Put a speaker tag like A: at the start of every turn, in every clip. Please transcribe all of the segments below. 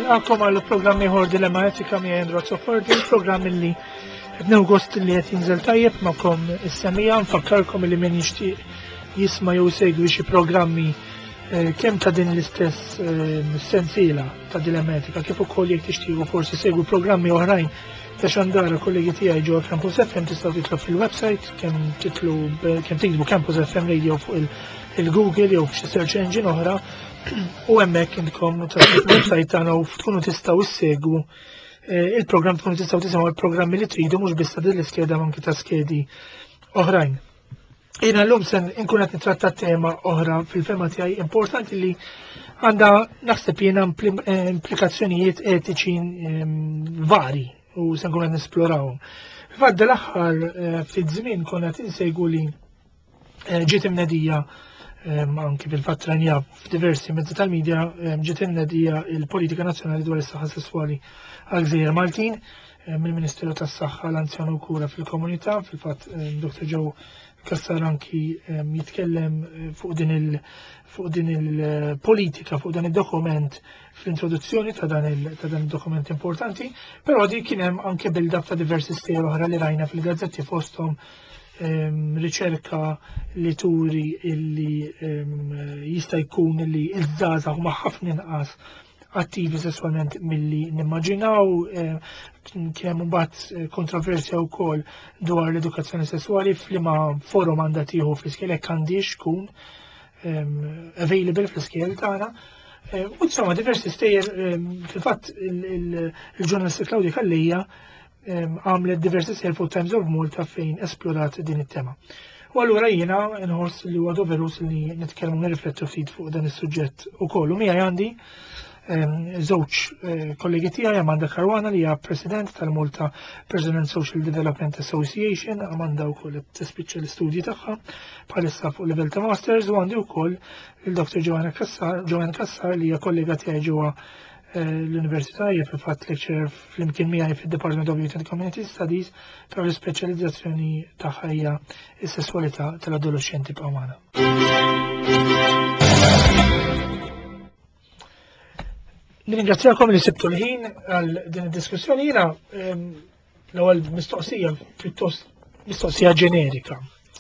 A: nilqakom għal programmi ħor dilemma etika mi Andrew Soffordi, programm li b'new gost li qed jinżel tajjeb magħkom is-semija, nfakkarkom li min jixtieq jisma' jew segwi xi programmi kemm ta' din l-istess sensiela ta' dilemma etika kif ukoll jekk tixtiequ forsi segwi programmi oħrajn ta' xandara kollegi tiegħi ġewwa Campus FM tistgħu titlu fil-website kemm tiktbu Campus FM Radio fuq il-Google jew f'xi search engine oħra u hemmhekk intkom tal-website tagħna u tkunu tistgħu issegwu il-programm tkunu tistgħu tisimgħu il-programmi li tridu mhux biss ta' din l-iskeda ma anke ta' skedi oħrajn. Jiena llum se nkun qed nitratta tema oħra fil-fema tiegħi importanti li għandha naħseb jiena implikazzjonijiet etiċi vari u se nkun qed nisplorawhom. F'għadda l-aħħar ftit żmien konna qed insegwu li ġiet imnedija anke fil-fatt ranija f'diversi mezzi tal-medja ġiet imnedija il-politika nazzjonali dwar is-saħħa sesswali għal-Gżejjer Maltin mill-Ministeru tas-Saħħa l-Anzjanu u Kura fil-Komunità, fil-fatt Dr. Joe Kassar anki jitkellem fuq din il-politika, fuq dan id-dokument fl-introduzzjoni ta' dan il-dokument importanti, però di kien hemm anke build-up ta' diversi stejjer oħra li rajna fil-gazzetti fosthom riċerka li turi illi jista' jkun li iż-żgħażagħ huma ħafna inqas attivi sessualment milli nimmaġinaw, kien hemm imbagħad kontroversja wkoll dwar l-edukazzjoni sesswali f'liema forum għandha tieħu fl-iskejjel hekk għandix tkun available fl-iskejjel tagħna. U insomma diversi stejjer fil-fatt il-ġurnalista Claudia Kallija għamlet diversi stejjer fuq Times of Malta fejn esplorat din it-tema. U allura jiena nħoss li huwa doverus li nitkellmu nirriflettu ftit fuq dan is-suġġett ukoll. U miegħi għandi żewġ kollegi tiegħi Amanda Caruana li hija President tal-Malta Personal and Social Development Association, Amanda wkoll qed tispiċċa l-istudji tagħha bħalissa fuq livell ta' Masters u għandi wkoll il-Dr. Joanna Kassar li hija kollega tiegħi ġewwa l-Università hija fil-fatt lecturer flimkien miegħi fid-Department of Youth and Community Studies, però l-ispeċjalizzazzjoni tagħha hija s-sesswalità tal-adolescenti b'Amana. Nirringrazzjakom li sibtu l-ħin għal din id-diskussjoni. Jiena l-ewwel mistoqsija pjuttost mistoqsija ġenerika.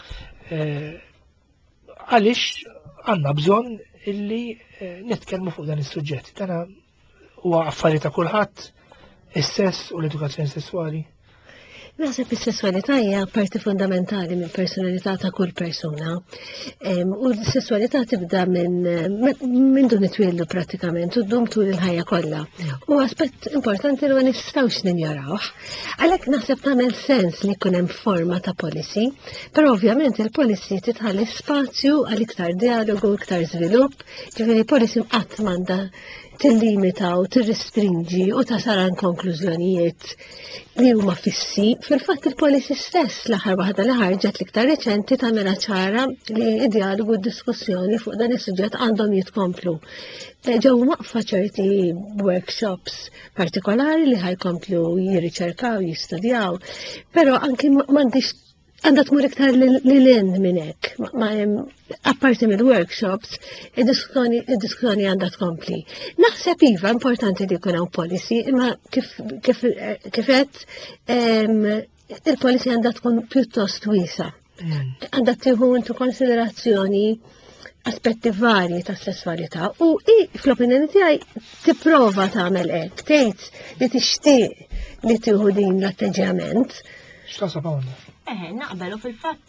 A: Għaliex għandna bżonn illi nitkellmu fuq dan is-suġġett. Dana huwa affarijiet ta' kulħadd, is-sess u l-edukazzjoni sesswali.
B: Naħseb is-sesswalità hija parti fundamentali mill-personalità ta' kull persuna. U l-sesswalità tibda minn dun itwildu prattikament u ddum tul il-ħajja kollha. U aspett importanti li ma nistgħux ninjorawh. Għalhekk naħseb tagħmel sens li jkun hemm forma ta' policy, però ovvjament il-policy titħalli spazju għal iktar dialogu, iktar żvilupp, ġifieri policy qatt m'għandha tillimita u tirrestringi u tasaran konklużjonijiet li huma fissi. Fil-fatt il-policy stess l-aħħar waħda li ħarġet l-iktar reċenti tagħmilha ċara li d-dialogu u d-diskussjoni fuq dan is-suġġett għandhom jitkomplu. Ġew waqfa ċerti workshops partikolari li ħajkomplu jirriċerkaw, jistudjaw, però anke m'għandix għandha tmur iktar lil minn hekk. Apparti mill-workshops, id-diskussjoni għandha tkompli. Naħseb iva importanti li jkun hawn policy, imma kif qed il-policy għandha tkun pjuttost wiesa. Għandha tieħu into konsiderazzjoni aspetti varji tas-sesswalità u fl-opinjoni tiegħi tipprova tagħmel hekk, tgħid li tixtieq li tieħu din l-atteġġjament.
A: X'tasab hawnhekk?
C: Naqbel u fil-fatt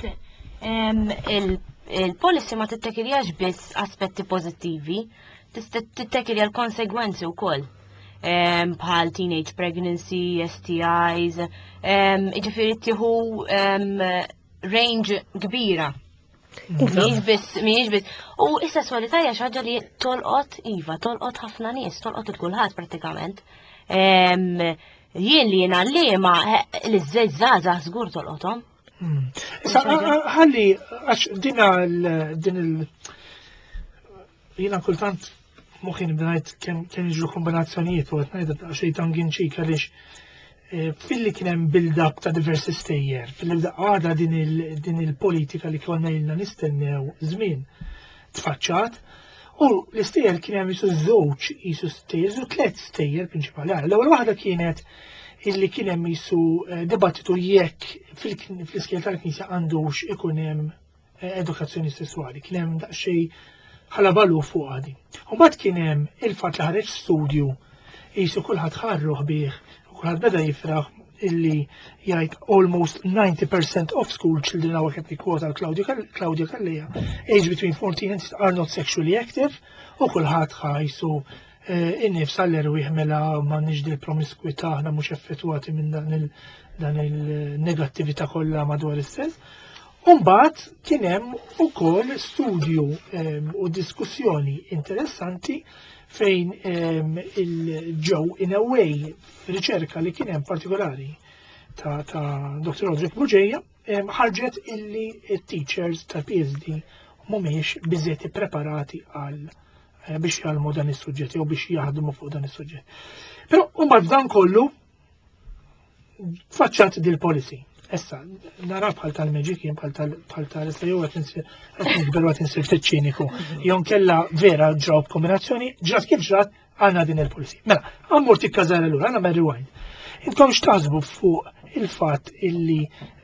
C: il-policy ma tittekiljax biss aspetti pożittivi, tittekilja l-konsegwenzi wkoll. Bħal teenage pregnancy, STIs, ġifieri tieħu range kbira. Mhijiex biss. U is-sesswalità hija xi ħaġa li tolqot ħafna nies, tolqot il-kulħadd prattikament. Jien li jiena l-liema l-żgħażagħ żgur tolqothom.
A: Ħalli għax din jiena kultant moħħi nibda ngħid kemm jiġu kombinazzjonijiet u qed ngħidha xejn tangin ċik għaliex filli kien hemm build-up ta' diversi stejjer, filli għadha din il-politika li konna ilna nistennew żmien tfaċċat U l-istejjer kien hemm jisu żewġ jisu stejjer, u tliet stejjer prinċipali. L-ewwel waħda kienet illi kien hemm jisu dibattitu jekk fl-iskejjel tal-Knisja għandux ikun hemm edukazzjoni sessuali. Kien hemm daqsxejn ħalabalu fuq għadi. U mbagħad kien hemm il-fatt li ħareġ studju jisu kulħadd ħarruh bih u kulħadd beda jifraħ illi jgħid almost 90% of school children are kept quote Claudia Calleja, age between 14 and are not sexually active, u kulħadd ħajsu innifs għall-erwieħ mela m'għandniex dil promiskwità aħna mhux effettwati minn dan il-negattività kollha madwar is-sens. Mbagħad kien hemm ukoll studju u diskussjoni interessanti fejn il-ġew in a way riċerka li kien hemm partikolari ta' Dr. Roderick Buġeja ħarġet illi t-teachers tal-PhD mhumiex biżżejjed ippreparati għal biex jgħalmu dan is-suġġett jew biex jaħdmu fuq dan is-suġġett. Però mbagħad f'dan kollu faċċat dil-policy. Issa, nara bħal tal-Meġikin, bħal tal-Issa għet nikberu għet nsir ċiniku. Jon kella vera ġrob kombinazzjoni, ġrat kif ġrat għanna din il-polisi. Mela, għammur tikkazar l-ura, għanna Mary Wine. Intkom xtaħsbu fuq il-fat illi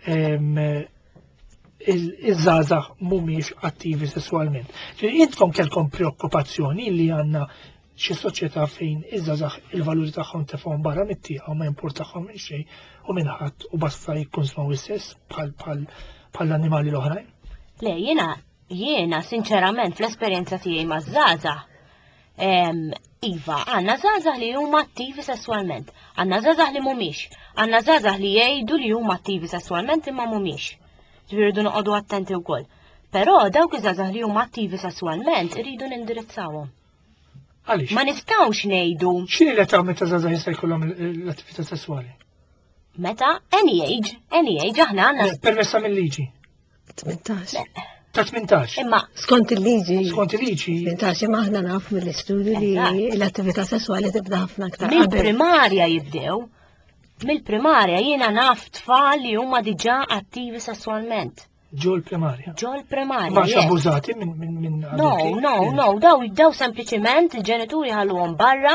A: iż-żazax mumiex attivi sessualment. Intkom kelkom preokkupazzjoni illi għanna xi soċjetà fejn iż-żazax il-valuri tagħhom tefhom barra mit-tieqa u ma jimpurtahom minn xejn u minn ħadd u basta jikkonsmaw is-sess bħal l-annimali l-oħrajn?
C: Le, jiena sinċerament fl-esperjenza tiegħi maż-żgħażagħ iva, għandna żgħażagħ li huma attivi sesswalment, għandna żgħażagħ li mhumiex, għandna żgħażagħ li jgħidu li huma attivi sesswalment imma mhumiex. Ġifieri noqogħdu attenti wkoll. Però dawk iż-żgħażagħ li huma attivi sesswalment iridu nindirizzawhom.
A: Għaliex?
C: Ma nistgħux ngħidu.
A: X'inhi l-età meta żgħażagħ jista' jkollhom l-attività sesswali?
C: Meta? Any age aħna għandna.
A: Permessa mill-liġi.
B: 18.
A: Ta' 18.
C: Imma
B: Skont il-liġi.
A: Skont il-liġi.
B: 18 imma aħna naf mill-istudju li l-attività sessuali tibda ħafna aktar.
C: mill-primarja jibdew. Mill-primarja jiena naf tfal li huma diġà attivi sessualment.
A: Ġo l-primarja.
C: Ġo l-primarja.
A: Ma abbużati minn
C: No, daw sempliċement il-ġenituri ħalluhom barra,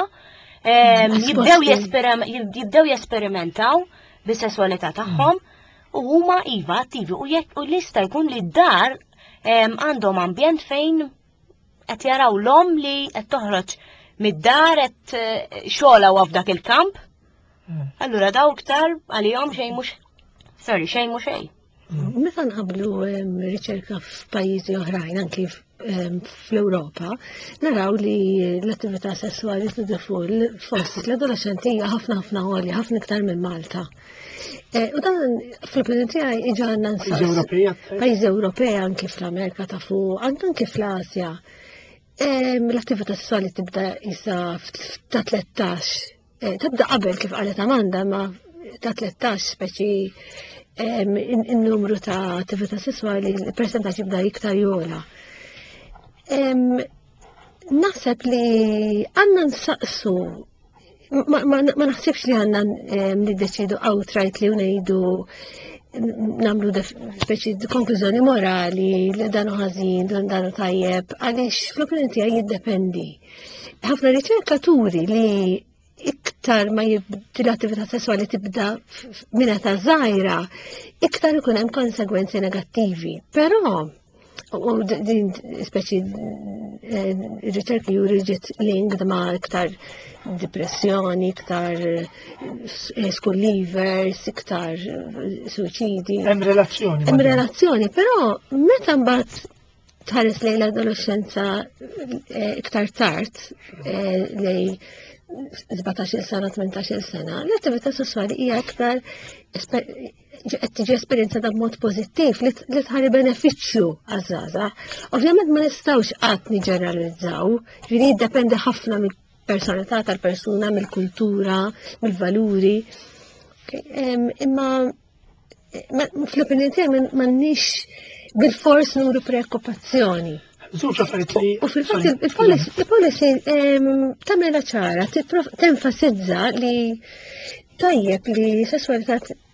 C: jibdew jesperimentaw bis-sessualità tagħhom u huma iva attivi u lista jkun li d-dar għandhom ambjent fejn qed jaraw l-om li qed toħroġ mid-dar qed xogħla f'dak il-kamp. Allura daw iktar għalihom xejn mhux xejn.
B: Meta nqablu riċerka f'pajjiżi oħrajn anki fl-Ewropa, naraw li l-attività sessuali tidħol fost l-adolescenti hija ħafna għolja, ħafna iktar minn Malta. U dan fl-opinjoni tiegħi iġa għandna pajjiżi Ewropej anki fl-Amerika ta' fuq, anki fl-Asja. L-attività sessuali tibda issa ta' 13. Tibda qabel kif qalet Amanda ma ta' 13 speċi il-numru ta' attività sessuali, il-percentaġġ jibda iktar jola. Naħseb li għandna nsaqsu, ma naħsibx li għandna niddeċidu outright li ngħidu nagħmlu speċi konklużjoni morali li danu ħażin, danu tajjeb, għaliex fl-opinjoni tiegħi jiddependi. Ħafna riċerkaturi li iktar ma l-attività sessuali tibda minn ta' żgħira, iktar ikun hemm konsegwenzi negattivi. Però u din speċi riċerki juri ġiet linked ma' iktar depressjoni, iktar school leavers, iktar suicidi.
A: Hemm relazzjoni.
B: Hemm relazzjoni, però meta mbagħad tħares lejn l-adolescenza iktar tard lejn 17 sena, 18 sena, l-attività sessuali hija aktar qed tiġi esperjenza ta' mod pożittiv li tħarri benefiċċju għaż-żgħażagħ. Ovvjament ma nistgħux qatt niġġeneralizzaw, ġifieri jiddependi ħafna mill-personalità tal-persuna, mill-kultura, mill-valuri. Imma fl-opinjoni tiegħi m'għandniex bil-fors nuru preokkupazzjoni.
A: Żewġ affarijiet li.
B: U fil-fatt il-policy tagħmilha ċara, tenfasizza li tajjeb li sessualità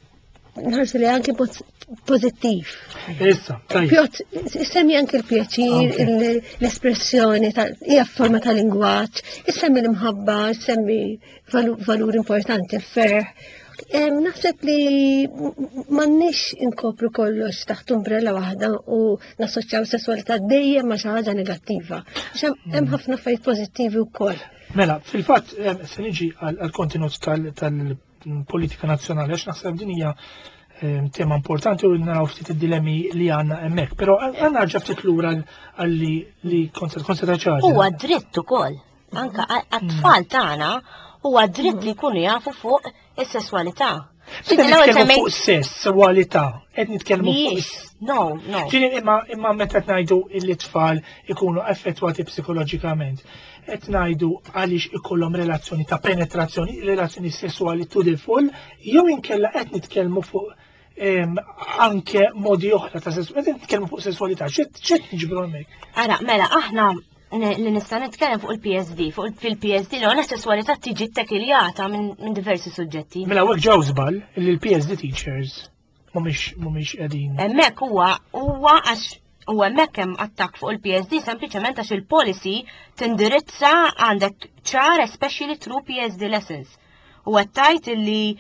B: nħarsu li anke pozittiv.
A: Issa, tajjeb.
B: Semmi anke l-pjaċir, l-espressjoni, hija forma ta' lingwaġġ, semmi l-imħabba, semmi valur importanti, l-ferħ. Naħseb li m'għandniex inkopru kollox taħt umbrella waħda u nassoċjaw sessualità dejjem ma' xi ħaġa negattiva. Hemm ħafna affarijiet pożittivi wkoll.
A: Mela, fil-fatt se niġi għall-kontenut tal-politika nazzjonali għax naħseb din hija tema importanti u naraw ftit id-dilemmi li għandna hemmhekk, però għandna ġa ftit lura li konsentraċ ħaġa.
C: Huwa dritt ukoll. Anke għat-tfal tagħna huwa dritt li jkunu jafu fuq is-sesswalità.
A: Nitkellmu fuq sessualità, qed nitkellmu fuq.
C: No.
A: Imma meta qed ngħidu li tfal ikunu affettwati psikoloġikament. Qed ngħidu għaliex ikollhom relazzjoni ta' penetrazzjoni, relazzjoni sessuali to the full, jew inkella qed nitkellmu fuq anke modi oħra ta' sessualità, qed nitkellmu fuq sessualità, x'qed niġbru hemmhekk?
C: Ara, mela aħna li nista' nitkellem fuq il-PSD, fil-PSD l sessualità tiġi ttekiljata minn diversi suġġetti.
A: Mela hekk ġew żball li l-PSD teachers mhumiex qegħdin.
C: Hemmhekk huwa għax huwa hemmhekk hemm attakk fuq il-PSD sempliċement għax il-policy tindirizza għandek ċar especially through PSD lessons. U għattajt illi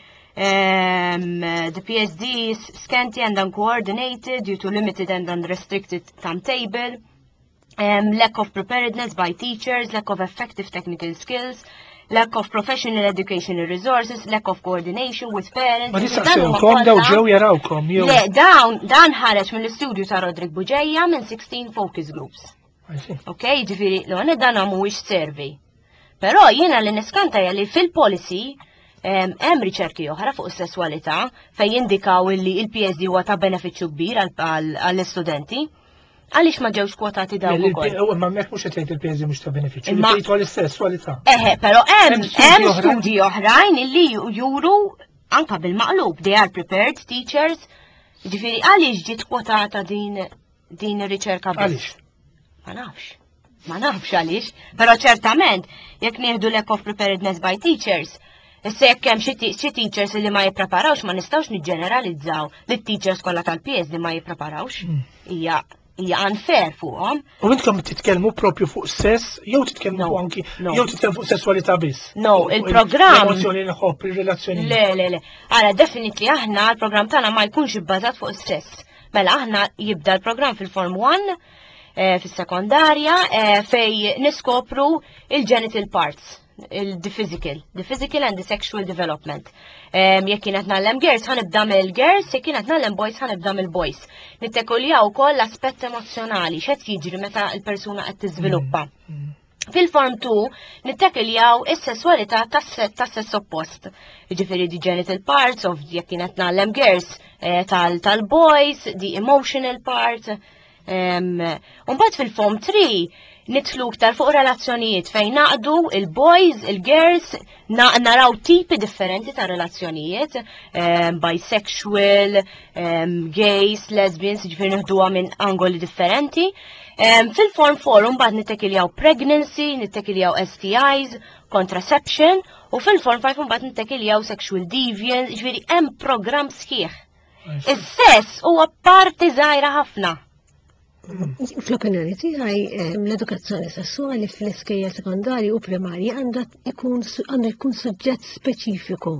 C: the PSD is scanty and uncoordinated due to limited and unrestricted timetable. Lack of preparedness by teachers, lack of effective technical skills, lack of professional educational resources, lack of coordination with parents.
A: Ma tistaqsewkom daw ġew jarawkom jew.
C: Le, dan ħareġ mill-istudju ta' Rodrik Buġejja minn 16 focus groups. Okay, ġifieri l-għone dan mhuwiex survey. Però jiena li niskanta li fil-policy hemm riċerki oħra fuq is-sesswalità fejn jindikaw li l-PSD huwa ta' benefiċċju kbir għall-istudenti. Għaliex ma ġewx kwotati dawn ukoll?
A: Ma mek mhux qed jgħid il-PSD mhux ta' benefiċċju, li jgħid l-sesswalità.
C: Però hemm studji oħrajn illi juru anke bil-maqlub they are prepared teachers. Ġifieri għaliex ġiet kwotata din ir-riċerka biss?
A: Għaliex?
C: Ma nafx għaliex, però ċertament jekk nieħdu lack of preparedness by teachers, issa jekk hemm xi teachers li ma jippreparawx ma nistgħux niġġeneralizzaw li t-teachers kollha tal-PSD ma jippreparawx. Hija unfair fuqhom.
A: U intkom titkellmu propju fuq sess, jew titkellmu fuq anki, jew titkellmu fuq sesswalità biss.
C: No, il-programm.
A: Emozjoni nħobb, ir-relazzjoni.
C: Le. Ara definitely aħna l-programm tagħna ma jkunx ibbażat fuq is-sess. Mela aħna jibda l-programm fil-Form 1 fis-sekondarja fej niskopru il-genital parts. The physical and the sexual development. Jekk kienet nagħlem girls ħanibda mill-girls, jekk kienet nagħlem boys ħanibda mill-boys. Nittekoljaw ukoll l-aspett emozjonali x'qed jiġri meta l-persuna qed tiżviluppa. Fil-Form 2 nittekoljaw is-sesswalità tas-sess oppost. Jiġifieri the genital parts of jekk kienet nagħlem girls tal-boys, the emotional part. Mbagħad fil-Form 3 nitlu ktar fuq relazzjonijiet fejn naqdu il-boys, il-girls, naraw tipi differenti ta' relazzjonijiet, bisexual, gays, lesbians, ġifir nħduwa minn angoli differenti. Fil-Form 4 mbagħad nittekiljaw pregnancy, nittekiljaw STIs, contraception, u fil-Form 5 mbagħad nittekiljaw sexual deviance, ġifieri hemm programm sħiħ. Is-sess huwa parti żgħira ħafna.
B: Fl-opinjoni tiegħi l-edukazzjoni sessuali fl-iskejjel sekondarji u primarji għandu jkun suġġett speċifiku.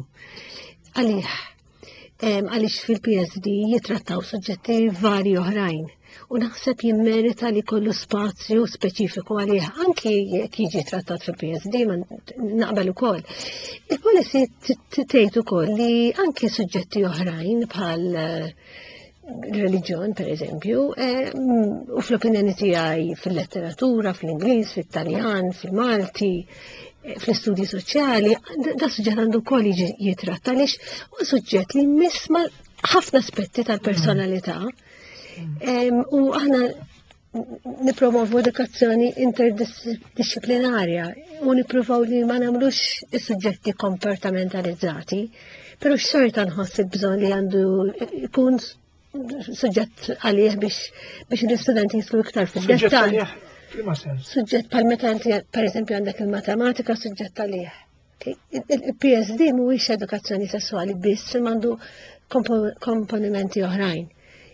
B: Għaliex fil-PSD jitrattaw suġġetti vari oħrajn u naħseb jimmerita li kollu spazju speċifiku għalih anki jekk jiġi trattat fil-PSD ma naqbel ukoll. Il-policy tgħid ukoll li anki suġġetti oħrajn bħal reliġjon, per eżempju, u fl-opinjoni tiegħi fil-letteratura, fl-Ingliż, fil-Taljan, fil-Malti, fl-istudji soċjali, da suġġett għandu wkoll jitratta għaliex huwa suġġett li jmissma ħafna aspetti tal-personalità u aħna nipromovu edukazzjoni interdisciplinarja u nippruvaw li ma nagħmlux is-suġġetti komportamentalizzati, però xorta nħoss il-bżonn li għandu jkun suġġett għalih biex l-istudenti jislu iktar fil-dettal. Suġġett pal meta per eżempju għandek il-matematika suġġett għalih. Il-PSD mhuwiex edukazzjoni sessuali biss, għandu komponimenti oħrajn.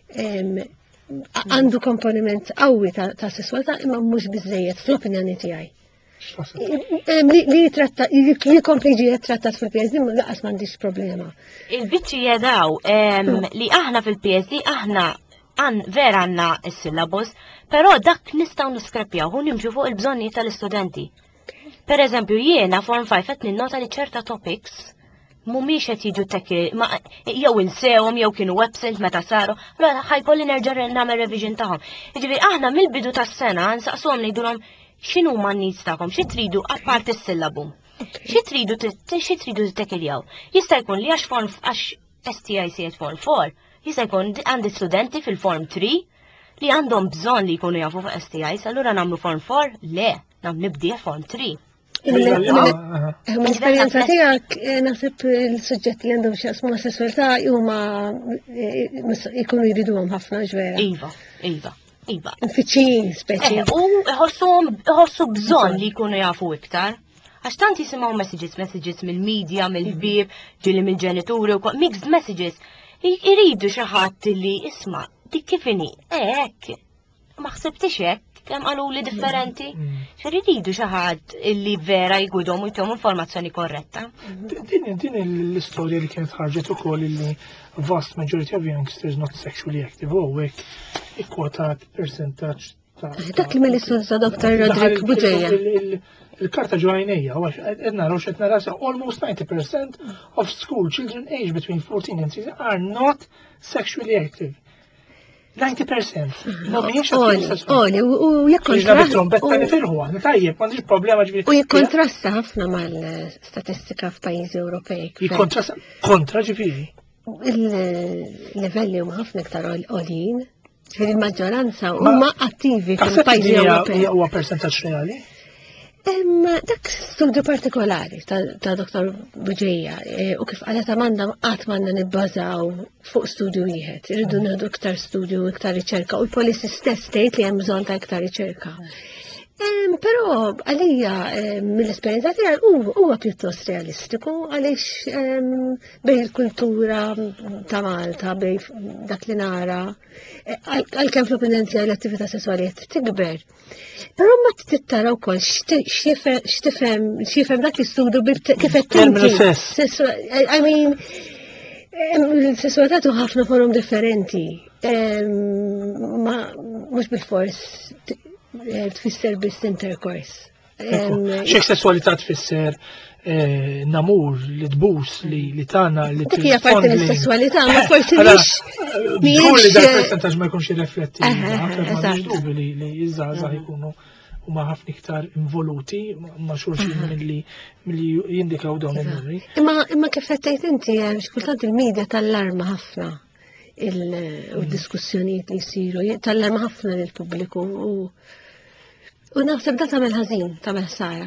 B: Għandu komponiment qawwi ta' sessualità imma mhux biżejjed fl-opinjoni tiegħi. Li kompli ġi trattat fil-PSD laqas m'għandix problema.
C: Il-biċċi jedaw li aħna fil-PSD aħna vera għandna s-syllabus, però dak nistgħu niskrappjaw u nimxu fuq il-bżonni tal-istudenti. Per eżempju, jiena Form 5 qed ninnota li ċerta topics mhumiex qed jiġu jew insewhom jew kienu absent meta saru, allura ħajkolli nerġa' nagħmel revision tagħhom. Jiġifieri aħna mill-bidu tas-sena nsaqsuhom ngħidulhom x'inhuma n-nies tagħkom, xi tridu apart is-syllabum. Xi tridu tittekiljaw. Jista' jkun li għax STIC Form 4, jista' jkun għandi studenti fil-Form 3 li għandhom bżonn li jkunu jafu fuq STIs, allura nagħmlu Form 4? Le, nibdija Form 3.
B: L-esperienza tiegħek naħseb il-suġġetti li għandhom x'jaqsmu ma' sessualità huma jkunu jriduhom ħafna ġvera.
C: Iva.
B: Infiċċjin speċi.
C: U ħossu bżonn li jkunu jafu iktar. Għax tant jisimgħu messages mill-medja, mill-ħbieb, ġieli mill-ġenituri u mixed messages. Iridu xi ħadd li isma' dik kif inhi, hekk. Ma ħsibtix hekk, kemm qalu li differenti. Iridu xi ħadd illi vera jgwidhom u jtihom informazzjoni korretta.
A: Din l-istorja li kienet ħarġet ukoll li vast majority of youngsters not sexually active u hekk ikkwotat percentaġġ ta'
B: dak li mill-istudja Dr. Rodrik Buġeja.
A: Il-karta ġojnija, qed naraw x'qed naraw almost 90% of school children aged between 14 and 16 are not sexually active. 90%. No,
B: Oli, u jikkontrasta.
A: Tajjeb, m'għandix problema ġifieri.
B: U jikkontrasta ħafna mal-statistika f'pajjiżi Ewropej.
A: Jikkontrasta kontra ġifieri.
B: Il-livelli huma ħafna iktar għolin, ġifieri il-maġġoranza huma attivi fil-pajjiżi Ewropej.
A: Huwa percentaġġ reali?
B: Dak studju partikolari ta' Dr. Buġeja u kif qalet Amanda qatt m'għandna nibbażaw fuq studju wieħed. Irridu nieħdu iktar studju, iktar riċerka u l-policy stess tgħid li hemm bżonn ta' iktar riċerka. Però għalija mill-esperjenza tiegħi huwa pjuttost realistiku għaliex bejn il-kultura ta' Malta, bejn dak li nara, għalkemm fl-opinjoni tiegħi l-attività sesswali qed tikber. Però ma tittara wkoll x'tifhem dak l-istudju kif qed tinti. I mean, il-sessualità tu ħafna forum differenti. Ma mhux bil-fors tfisser biss intercourse.
A: X'hekk sessualità tfisser namur li tbus li tana li
B: dik hija parti mis-sesswalità, ma forsi lix
A: li dak percentaġġ ma jkunx jirrefletti. Ma dubi li jiżgħażagħ jkunu huma ħafna iktar involuti ma' xulxin milli jindikaw dawn il-numri.
B: Imma kif qed tgħid inti x'kultant il-medja tal-arma ħafna il-diskussjonijiet li jsiru tal-arma ħafna lill-pubbliku u naħseb da tagħmel ħażin, tagħmel ħsara.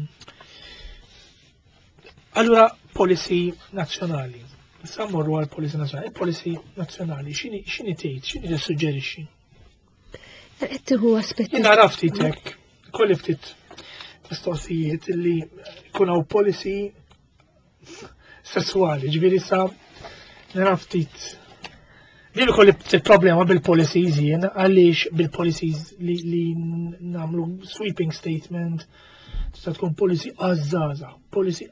B: Allura
A: policy nazzjonali. Issa mmorru għal policy nazzjonali. Il-policy nazzjonali x'inhi tgħid, x'inhi tissuġġerixxi?
B: Qed tieħu aspetti.
A: Jiena nara ftit hekk, kolli ftit mistoqsijiet li jkun hawn policy sesswali, ġifieri sa nara ftit. Din kolli problema bil-policies jien, għaliex bil-policies li nagħmlu sweeping statement tista' tkun policy għaż-żgħażagħ, policy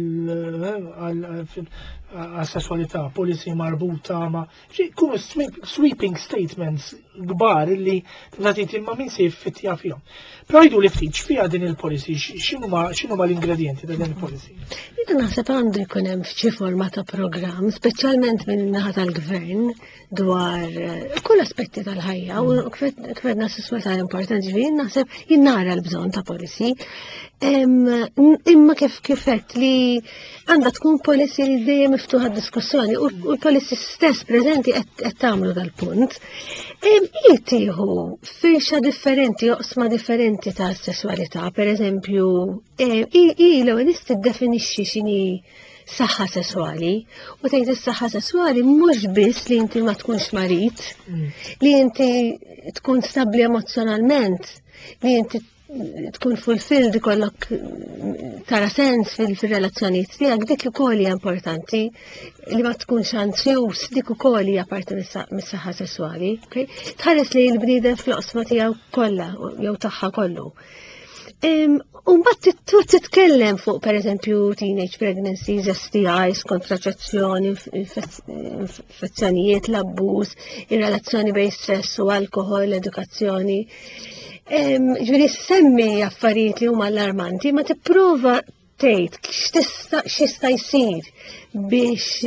A: għas-sesswalità, policy marbuta ma' jkunu sweeping statements kbar li tista' tgħid ma' min se jfittja fihom. Però jgħidu li ftit x'fiha din il-policy, x'inhuma l-ingredjenti ta' din il-policy?
B: Jiena naħseb għandu jkun hemm f'xi forma ta' programm, speċjalment minn naħa tal-gvern dwar kull aspetti tal-ħajja u kfedna sesswalità importanti ġifieri naħseb jinnara l-bżonn ta' policy. Imma kif kifet li għandha tkun policy li dejjem miftuħa diskussjoni u l-policy stess preżenti qed tagħmlu dal-punt. Tieħu firxa differenti, oqsma differenti ta' sesswalità, pereżempju, l-ewwel tiddefinixxi x'inhi saħħa sesswali u tgħid is-saħħa sesswali mhux biss li inti ma tkunx marit, li inti tkun stabbli emozjonalment, li inti tkun fulfilled ikollok tara sens fil-relazzjonijiet tiegħek, dik ukoll hija importanti li ma tkunx anzjuż, dik ukoll hija parti mis-saħħa sesswali. Tħares li l-bniedem fl-oqsma tiegħu kollha jew tagħha kollu. Mbagħad titkellem fuq pereżempju teenage pregnancies, STIs, kontraċezzjoni, infezzjonijiet, l-abbuż, ir-relazzjoni bejn sess u alkohol, edukazzjoni. Ġifieri semmi affarijiet li huma allarmanti, ma tipprova tgħid x'jista' jsir biex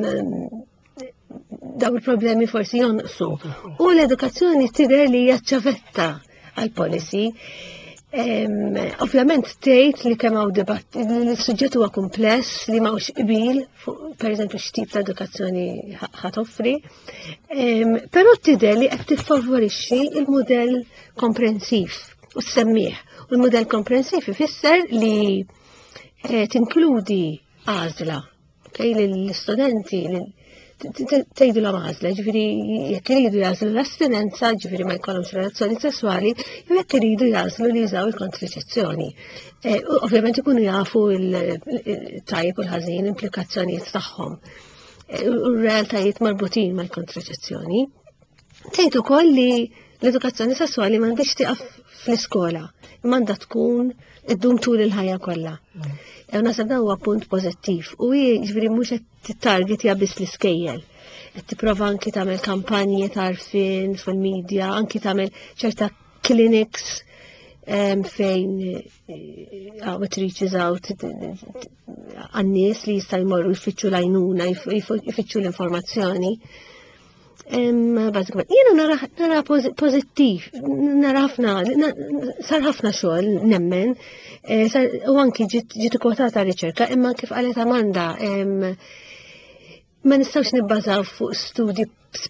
B: dawn il-problemi forsi jonqsu. U l-edukazzjoni tidher li hija ċavetta għall-policy. Ovvjament tgħid li kemm hawn dibatt il-suġġett huwa kumpless li m'hawnx qbil fuq pereżempju x'tip ta' edukazzjoni ħadd offri, però tidher li qed tiffavorixxi il-mudell komprensiv u semmih. U l-mudell komprensiv ifisser li tinkludi għażla lill-istudenti tgħidulhom għażla, ġifieri jekk iridu jażlu l-astinenza, ġifieri ma jkollhomx relazzjoni sesswali, jew jekk iridu jażlu li jużaw il-kontraċezzjoni. Ovvjament ikunu jafu l-tajjeb u l-ħażin implikazzjonijiet tagħhom. U r-realtajiet marbutin mal-kontraċezzjoni. Tgħid ukoll li l-edukazzjoni sesswali m'għandix tieqaf fl-iskola, m'għandha tkun iddum tul il-ħajja kollha. Nasab dan huwa punt pożittiv u jiġifieri mhux qed tittargetja biss l-iskejjel. Qed tipprova anki tagħmel kampanji ta' għarfien fil-medja, anki tagħmel ċerta clinics fejn it reaches out għan-nies li jista' jmorru jfittxu l-għajnuna, jfittxu l-informazzjoni. Jiena nara pożittiv, nara sar ħafna xogħol nemmen, u anki ġiet ikkotata riċerka, imma kif qalet Amanda, ma nistgħux nibbażaw fuq studji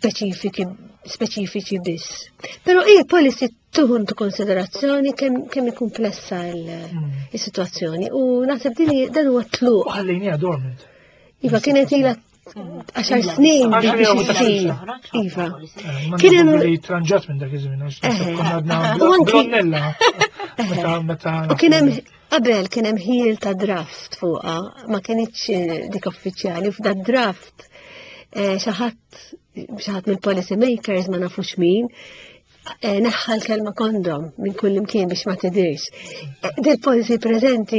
B: speċifiċi biss. Però il-policy tuħu into konsiderazzjoni kemm komplessa l-sitwazzjoni u naħseb dan huwa tluq.
A: Ħallejniha dormant.
B: Iva kienet ilha 10 snin biex issir. Iva.
A: Kien hemm li tranġat minn dak iż-żmien għax blonnella.
B: U kien hemm qabel kien hemm ħiel ta' draft fuqha, ma kienx dik uffiċjali, f'da draft xi ħadd mill-policy makers ma nafux min neħħa l-kelma kondom minn kull imkien biex ma tidirx. Dil-policy preżenti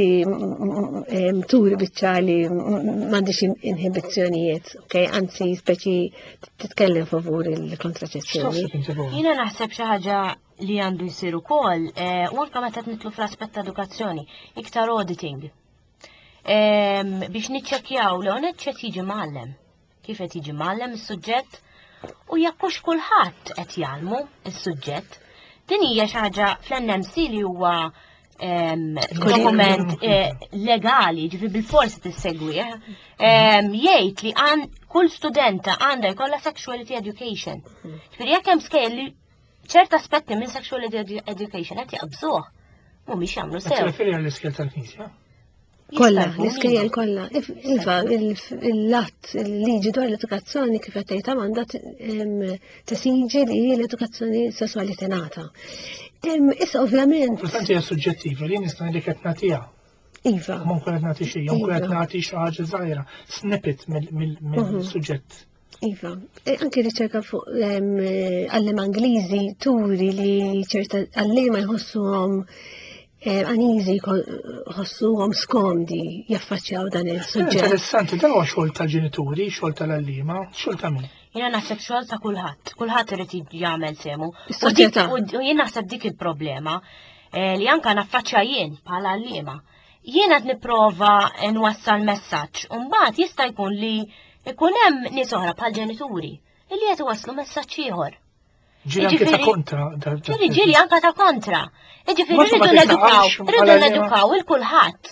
B: turi biċċali m'għandix inhibizzjonijiet, anzi speċi titkellem favur il-kontraċezzjoni.
C: Jiena naħseb xi ħaġa li għandu jsir ukoll, u anke meta nitlu fl-aspett ta' edukazzjoni, iktar auditing. Biex niċċekkjaw li hawnhekk qed jiġi mgħallem. Kif qed jiġi mgħallem is-suġġett u jekk hux kulħadd qed jgħallmu is-suġġett. Din hija xi ħaġa fl-NMC li huwa dokument legali, ġifi bil-forsi tissegwih, jgħid li kull studenta għandha jkollha sexuality education. Ġifieri jekk hemm skejjel li ċert aspetti minn sexuality education qed jaqbżuh, mhumiex jagħmlu sew.
A: Referi għall-iskel tal-Knisja.
B: Kollha, l-iskejjel kollha. Iva, il-lat, il-liġi dwar l-edukazzjoni kif qed tgħid Amanda tesiġi li l-edukazzjoni sesswali tingħata. Issa ovvjament.
A: Importanti hija suġġettiva li nista' ngħidlek qed nagħtiha.
B: Iva.
A: Mhux qed nagħti xejn, jew qed nagħti xi ħaġa żgħira, snippet mill-suġġett.
B: Iva, anke riċerka fuq għallem Angliżi turi li ċerta għallema jħossuhom għanizi ħossuhom skomdi jaffaċċjaw dan il-suġġett.
A: Interessanti, dan huwa xogħol tal-ġenituri, xogħol tal-għalliema, xogħol ta' min?
C: Jiena naħseb xogħol ta' kulħadd irid jagħmel semu. U jien naħseb dik il-problema li anke naffaċċja jien bħala għalliema. Jiena qed nipprova nwassal messaġġ u mbagħad jista' jkun li jkun hemm nies oħra bħal ġenituri li qed iwasslu messaġġ ieħor.
A: Ġieli anke ta' kontra.
C: Ġieli anke ta' kontra. Ġifieri rridu nedukaw il-kulħadd.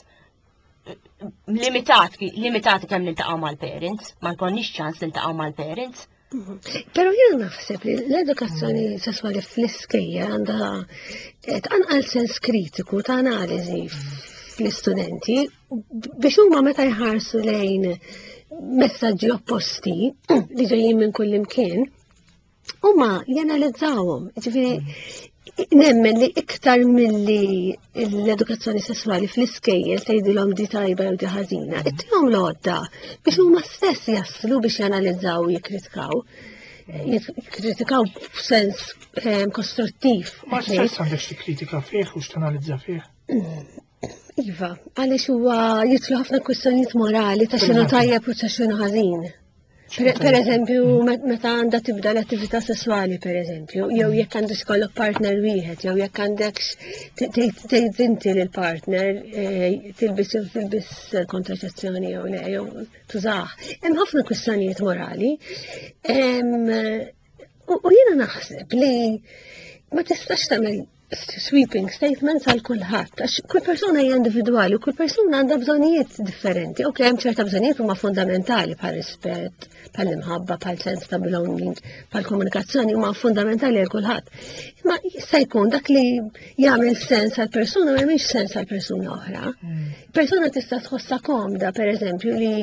C: Limitati kemm niltaqgħu mal-parents, ma nkollniex ċans niltaqgħu mal-parents.
B: Però jiena naħseb li l-edukazzjoni sesswali fl-iskejja għandha tqanqal sens kritiku ta' analiżi fl-istudenti biex huma meta jħarsu lejn messaġġi opposti li ġejjin minn kull imkien huma janalizzawhom. Ġifieri nemmen li iktar milli l-edukazzjoni sessuali fl-iskejjel tgħidilhom di tajba jew di ħażina, ittihom l-għodda biex huma stess jaslu biex janalizzaw u jikkritikaw f'sens kostruttiv.
A: Ma stess għandek tikkritika fih u x'tanalizza fih.
B: Iva, għaliex huwa jitlu ħafna kwistjonijiet morali ta' xinu tajjeb u ta' xinu ħażin. Per eżempju, meta għandha tibda l-attività sessuali, per eżempju, jew jekk għandek kollok partner wieħed, jew jekk għandek tgħid inti lill-partner tilbis kontraċezzjoni jew le, jew tużaħ. Hemm ħafna kwistjonijiet morali. U jiena naħseb li ma tistax tagħmel sweeping statements għal kulħadd, għax kull persuna hija individwali u kull persuna għandha bżonnijiet differenti. Ok, hemm ċerta bżonnijiet huma fundamentali bħal rispett, bħal imħabba, bħal sens ta' belonging, bħal komunikazzjoni huma fundamentali għal kulħadd. Imma jista' jkun dak li jagħmel sens għal persuna ma jagħmilx sens għal persuna oħra. Persuna tista' tħossha komda, pereżempju li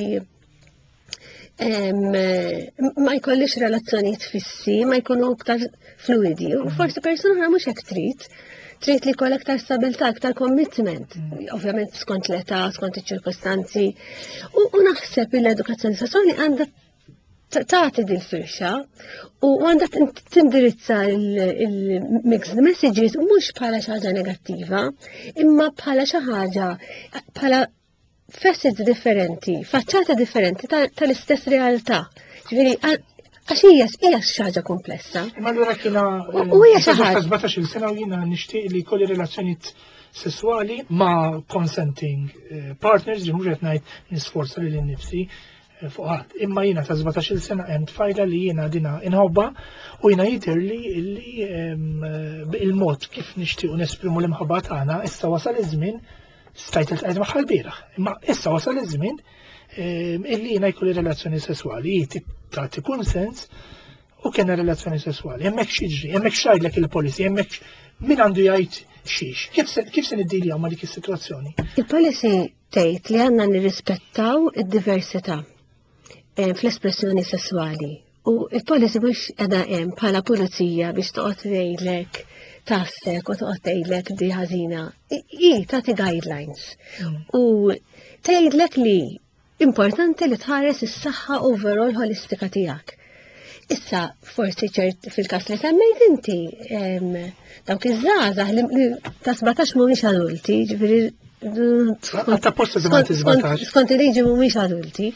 B: ma jkollix relazzjonijiet fissi, ma jkunu aktar fluidi. U forsi persuna mhux hekk trid li jkollha aktar stabilità, aktar commitment. Ovvjament skont l-età, skont iċ-ċirkostanzi. U naħseb li l-edukazzjoni sessuali għandha tagħti din firxa u għandha tindirizza il-mixed messages mhux bħala xi ħaġa negattiva, imma bħala xi ħaġa bħala facets differenti, faċċata differenti tal-istess realtà. Ġifieri għax hija xi ħaġa komplessa.
A: Imma allura kiena
B: u hija xi ħaġa
A: 17-il sena u jiena nixtieq li jkolli relazzjonijiet sesswali ma' consenting partners, ġi mhux qed ngħid nisforza lil innifsi fuq ħadd. Imma jiena ta' 17-il sena hemm tfajla li jiena dina inħobba u jiena jidher li il-mod kif nixtiequ nesprimu l-imħabba tagħna issa wasal iż-żmien stajt il-tqajt magħha l-bieraħ. Imma issa wasal iż-żmien illi jiena jkolli relazzjoni sesswali, tagħti kunsens u kena relazzjoni sesswali. Hemmhekk x'jiġri, hemmhekk x'għidlek il-policy, hemmhekk min għandu jgħid xiex. Kif se niddiljaw ma' dik is-sitwazzjoni?
B: Il-policy tgħid li għandna nirrispettaw id-diversità fl-espressjoni sessuali. U il-policy mhux qiegħda hemm bħala pulizija biex toqgħod tgħidlek tassek u toqgħod tgħidlek di ħażina. Tagħti guidelines. U tgħidlek li importanti li tħares is-saħħa overall holistika tiegħek. Issa forsi ċert fil-każ li semmejt inti dawk iż-żgħażagħ li ta' 17 mhumiex adulti, ġifieri skont il-liġi mhumiex adulti.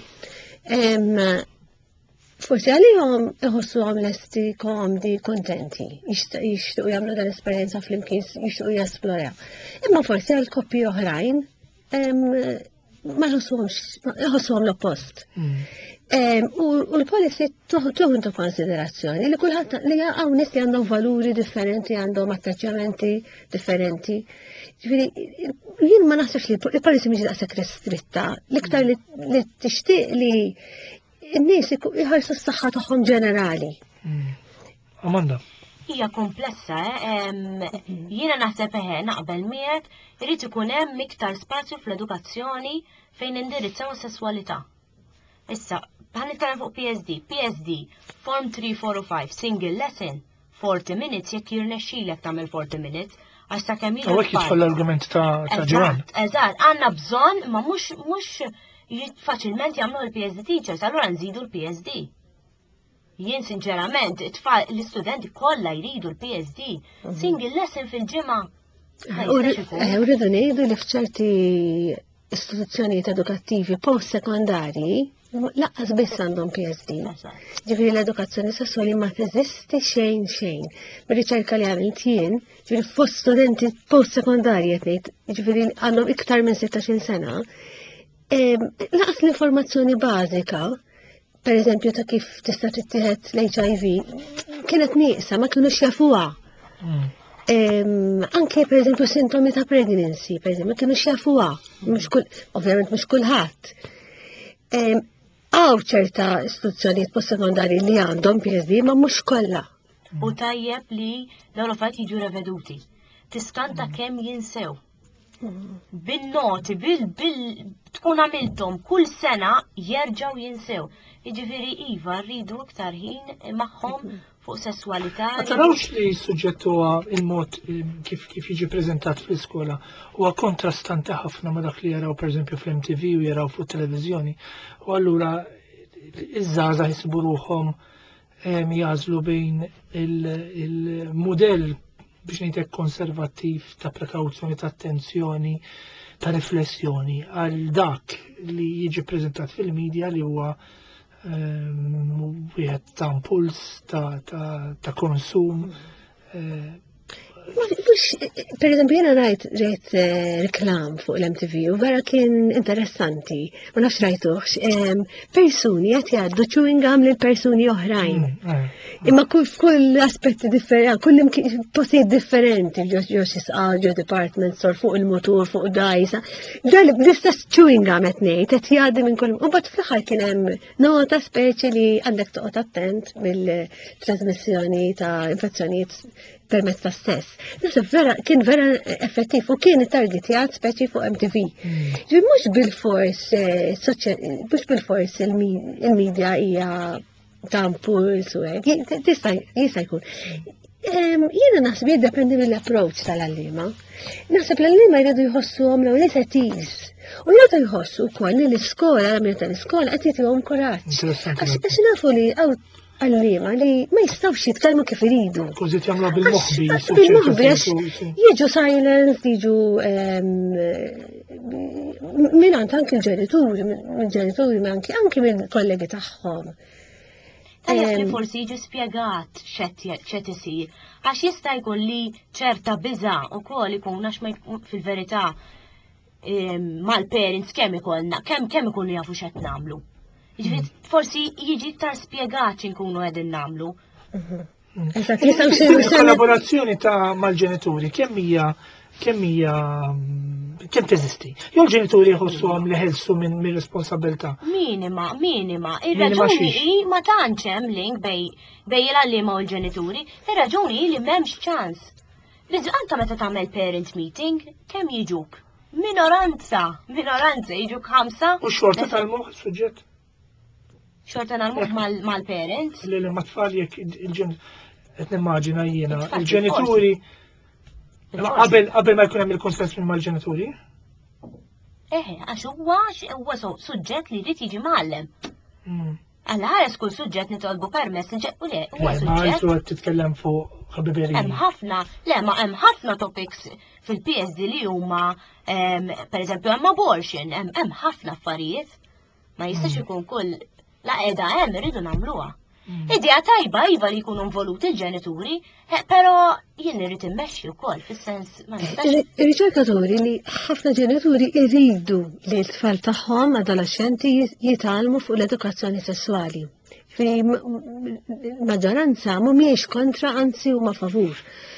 B: Forsi għalihom iħossuhom lesti komdi, kontenti, jixtiequ jagħmlu dan l-esperjenza flimkien, jixtiequ jesploraw. Imma forsi għal koppji oħrajn ma jħossuhom l-oppost. U l-policy tuħu into konsiderazzjoni li kulħadd li hawn nies li għandhom valuri differenti, għandhom attaċċamenti differenti. Ġifieri jien ma naħsibx li l-policy mhix daqshekk restritta, l-iktar li tixtieq li n-nies jħarsu s-saħħa tagħhom ġenerali.
A: Amanda.
C: Hija komplessa, jiena naħseb naqbel miegħek irid ikun hemm iktar spazju fl-edukazzjoni fejn indirizzaw is-sesswalità. Issa, bħal nitkellem fuq PSD, Form 3, 4 u 5, single lesson, 40 minutes jekk jirnexxilek tagħmel 40 minutes, għax ta' kemm
A: Għawek jitfall l-argument ta' Ġoan.
C: Eżatt, għandna bżonn ma mhux faċilment jagħmlu l-PSD teachers, allura nżidu l-PSD. Jien sinċerament, l-istudenti kollha jridu l-PSD, single lesson fil-ġimgħa.
B: Uridu ngħidu li f'ċerti istituzzjonijiet edukattivi post-sekondarji laqqas biss għandhom PSD. Ġifieri l-edukazzjoni sessuali ma teżisti xejn. Bir-riċerka li għamilt jien, ġifieri fost studenti post-sekondarji qed ngħid, ġifieri għandhom iktar minn 16 sena, laqqas l-informazzjoni bażika, pereżempju ta' kif tista' tittieħed l-HIV, kienet nieqsa, ma kinux jafuha. Anke pereżempju sintomi ta' pregnancy, pereżempju kinux jafuha, ovvjament mhux kulħadd. Għaw ċerta istituzzjonijiet post-sekondarji li għandhom PSD ma mhux kollha.
C: U tajjeb li dawn affarijiet jiġu reveduti. Tiskanta kemm jinsew. Bin-noti, tkun għamilthom kull sena jerġgħu jinsew. Jiġifieri iva rridu iktar ħin magħhom fuq sessualità.
A: Ma tarawx li s-suġġett huwa il-mod kif jiġi preżentat fl-iskola huwa kontrastanti ħafna ma dak li jaraw pereżempju fl-MTV u jaraw fuq televiżjoni. U allura iż-żgħażagħ jisibu ruhom jażlu bejn il-mudell biex ngħidlek konservattiv ta' prekawzjoni, ta' attenzjoni, ta' riflessjoni għal dak li jiġi preżentat fil-medja li huwa wieħed ta' impuls ta' konsum.
B: Per eżempju, jena rajt reklam fuq l-MTV u vera kien interessanti, ma nafx rajtuħx, persuni għat jgħaddu chewing gum lil persuni oħrajn. Imma kull aspetti differenti, kull postijiet differenti, ġo xisqal, ġo department store, fuq il-motor, fuq dajsa. Dal l-istess chewing gum qed ngħid qed jgħaddi minn kull. U bad fl-aħħar kien hemm nota speċi li għandek toqgħod attent mill-trasmissjoni ta' infezzjonijiet permezz ta' stess. Nasib kien vera effettiv u kien targetjat speċi fuq MTV. Mhux bil-fors il-medja hija ta' impuls u hekk. Jista' jkun. Jiena naħseb jiddependi mill-approach tal-allima. Naħseb l-allima jridu jħossuhom l esetis. U jridu jħossu wkoll li l-iskola, l-għamil tal-iskola qed jagħtihom kuraġġ. Għax nafu li għallima li ma jistawx jitkellmu kif iridu.
A: Kużit jagħmlu bil-moħħbi.
B: Bil-moħħbi għax jiġu silence, jiġu minant anke l-ġenituri, anke mill-kollegi tagħhom.
C: Tajjeb li forsi jiġu spjegat x'qed isir, għax jista' jkun li ċerta biża' ukoll ikun għax ma fil-verità mal-parents kemm ikollna, kemm ikunu jafu x'qed nagħmlu. Forsi jiġi iktar spjegat nkunu qegħdin nagħmlu.
A: Il-kollaborazzjoni ta' mal-ġenituri kemm teżisti? Jew ġenituri jħossuhom li ħelsu minn responsabilità?
C: Minima. Ir-raġuni hi ma tantx hemm link bej l-għalliema u l-ġenituri, ir-raġuni hi li m'hemmx ċans. Anta meta tagħmel parent meeting, kemm jiġuk? Minoranza jiġuk 5.
A: U xorta tal-moħħ suġġett?
C: Xorta nagħmluh mal-parents?
A: Li ma tfal jekk qed nimmaġina jiena il-ġenituri qabel ma jkun hemm il-konsens minn mal-ġenituri?
C: Għax huwa suġġett li jrid jiġi mgħallem. Alla ħares kull suġġett nitolbu permess u le huwa suġġett.
A: Ma titkellem fuq ħabiberija.
C: Hemm ħafna topics fil-PSD li huma pereżempju hemm abortion, hemm ħafna affarijiet. Ma jistax ikun kull la qiegħda hemm irridu nagħmluha. Idea tajba iva li jkunu involuti l-ġenituri, però jien irrid immexxi wkoll fis-sens ma nistax.
B: Ir-riċerkaturi li ħafna ġenituri jridu li l-tfal tagħhom adolescenti jitalmu fuq l-edukazzjoni sessuali. Fi maġġoranza mhumiex kontra, anzi huma favur.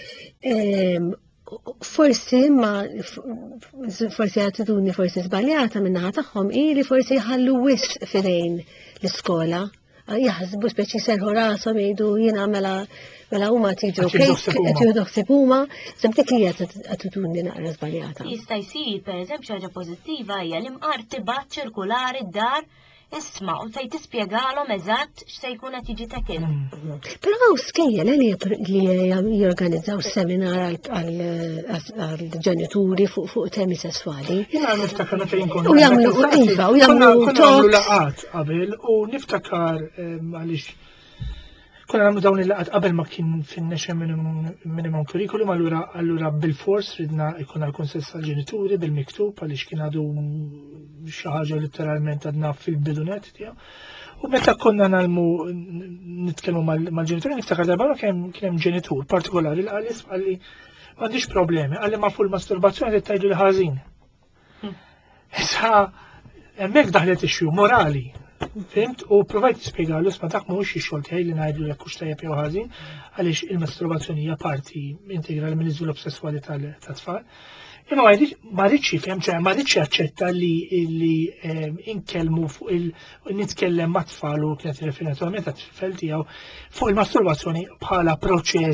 B: Forsi attitudni forsi żbaljata min-naħa tagħhom hi li forsi jħallu wisq fidejn l-iskola. Jaħsbu speċi serħu rashom jgħidu jiena mela huma tiġu qed doħsib huma, dik hija attitudni naqra żbaljata.
C: Jista' jsir pereżempju xi ħaġa pożittiva hija li mqartibat ċirkulari d-dar isma' u se tispjegalhom eżatt x'se jkun qed jiġi tekin.
B: Però hawn skejjel li jorganizzaw seminar għall-ġenituri fuq temi sesswali.
A: Jiena niftakar meta jinkun.
B: U jagħmlu
A: laqat qabel u niftakar għaliex konna nagħmlu dawn il-laqat qabel ma kien fin-nexa minimum curriculum allura bil-fors ridna jkun għall-konsens tal-ġenituri bil-miktub għaliex kien għadu xi ħaġa letteralment għadna fil-bidunet tiegħu. U meta konna nagħmlu nitkellmu mal-ġenituri niftakar darba kien hemm ġenitur partikolari li għalli m'għandix problemi, għalli ma fuq il-masturbazzjoni qed tgħidu li ħażin. Issa hemmhekk daħlet ixxu morali. Fimt u provajt nispjegalu isma' dak mhuwiex ix-xogħol tiegħi li ngħidlu jekk hux tajjeb jew ħażin għaliex il-masturbazzjoni hija parti integrali mill-iżvilupp sesswali tat-tfal. Imma ma rridx jifhem, ma rridx jaċċetta li inkellmu fuq nitkellem mat-tfal u kienet irreferenza meta t-tfel tiegħu fuq il-masturbazzjoni bħala proċess